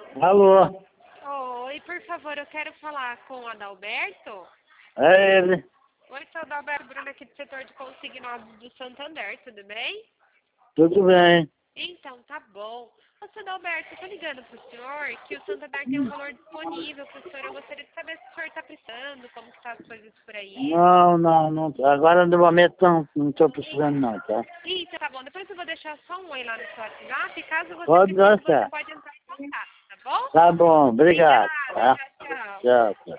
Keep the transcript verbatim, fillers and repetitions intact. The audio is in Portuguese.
Alô? Oi, por favor, eu quero falar com o Adalberto. É ele. Oi, sou Adalberto Bruno aqui do setor de consignados do Santander, tudo bem? Tudo bem. Então, tá bom. Ô, seu Adalberto, eu tô ligando pro senhor que o Santander tem um valor disponível pro senhor. Eu gostaria de saber se o senhor tá precisando, como que tá as coisas por aí. Não, não, não. Agora no momento não, não estou precisando não, tá? Isso, tá bom. Depois eu vou deixar só um oi lá no seu WhatsApp. Caso você Pode precise, você deixar. pode entrar em contato, tá bom? Tá bom, obrigado. Obrigada, Tá? tchau, tchau. Tchau, tchau.